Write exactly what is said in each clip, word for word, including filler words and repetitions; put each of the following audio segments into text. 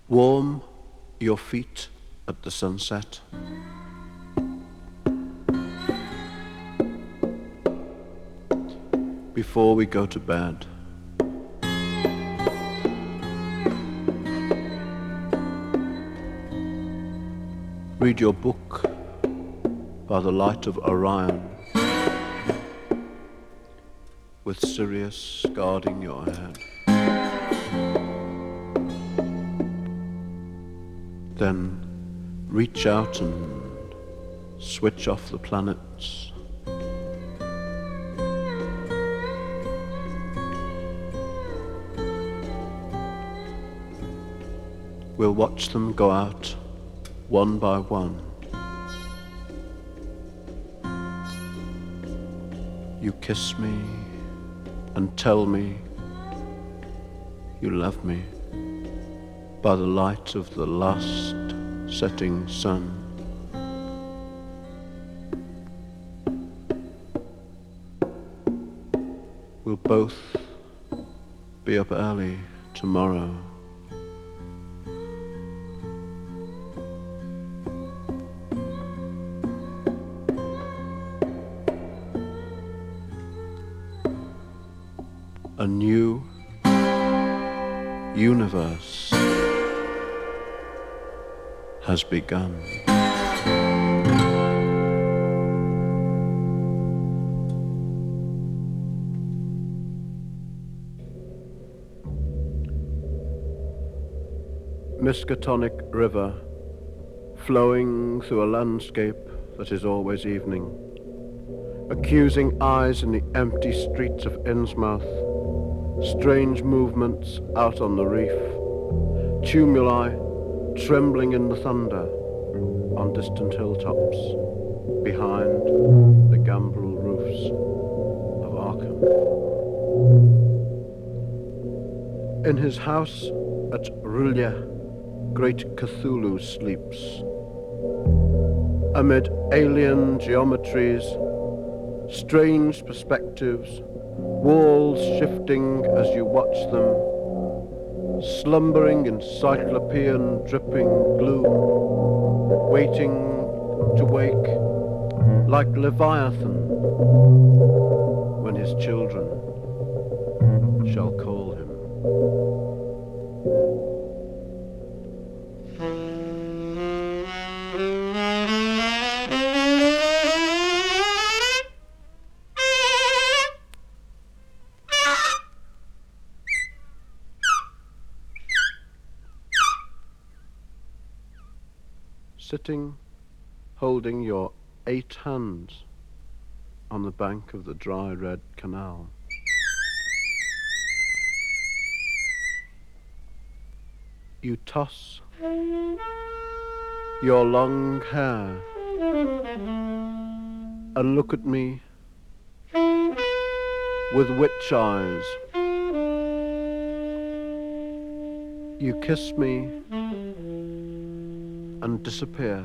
Warm your feet at the sunset. Before we go to bed. Read your book by the light of Orion, with Sirius guarding your head. Then reach out and switch off the planets. We'll watch them go out one by one. You kiss me and tell me you love me by the light of the last setting sun. We'll both be up early tomorrow. A new universe has begun. Miskatonic River, flowing through a landscape that is always evening. Accusing eyes in the empty streets of Innsmouth. Strange movements out on the reef, tumuli trembling in the thunder on distant hilltops behind the gambrel roofs of Arkham. In his house at R'lyeh, great Cthulhu sleeps. Amid alien geometries, strange perspectives, walls shifting as you watch them, slumbering encyclopean dripping glue, waiting to wake like Leviathan when his children shall call him. Sitting, holding your eight hands on the bank of the dry red canal. You toss your long hair and look at me with witch eyes. You kiss me and disappear.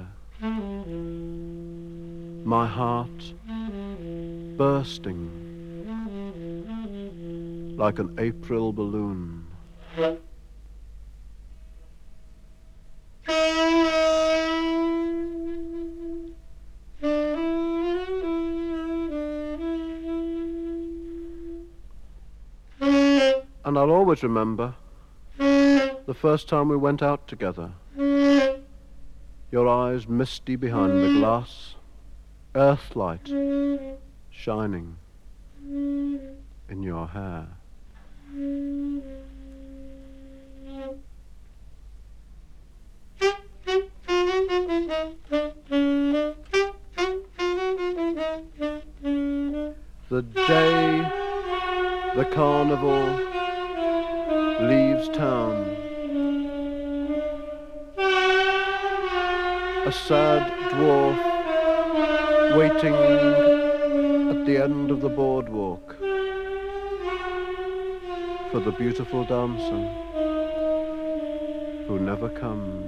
My heart bursting like an April balloon. And I'll always remember the first time we went out together. Your eyes misty behind the glass, earthlight shining in your hair. The day the carnival leaves town, a sad dwarf waiting at the end of the boardwalk for the beautiful dancer who never comes.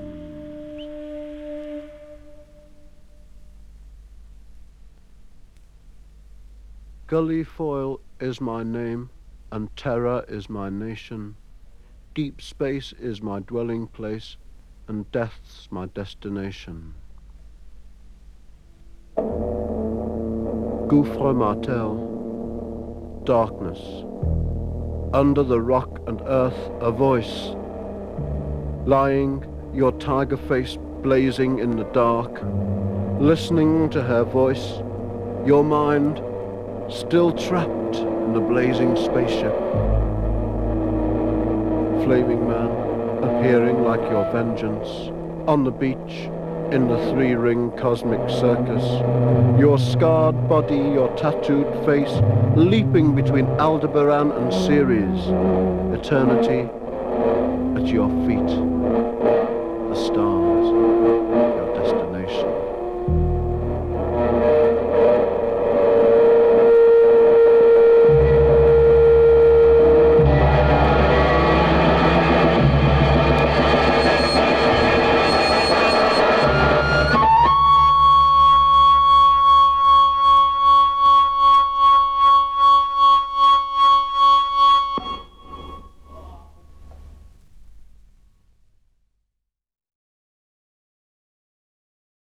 Gully Foyle is my name, and terror is my nation. Deep space is my dwelling place, and death's my destination. Gouffre martel, darkness. Under the rock and earth, a voice. Lying, your tiger face blazing in the dark. Listening to her voice, your mind still trapped in the blazing spaceship. Flaming man, appearing like your vengeance, on the beach, in the three-ring cosmic circus, your scarred body, your tattooed face, leaping between Aldebaran and Ceres, eternity at your feet.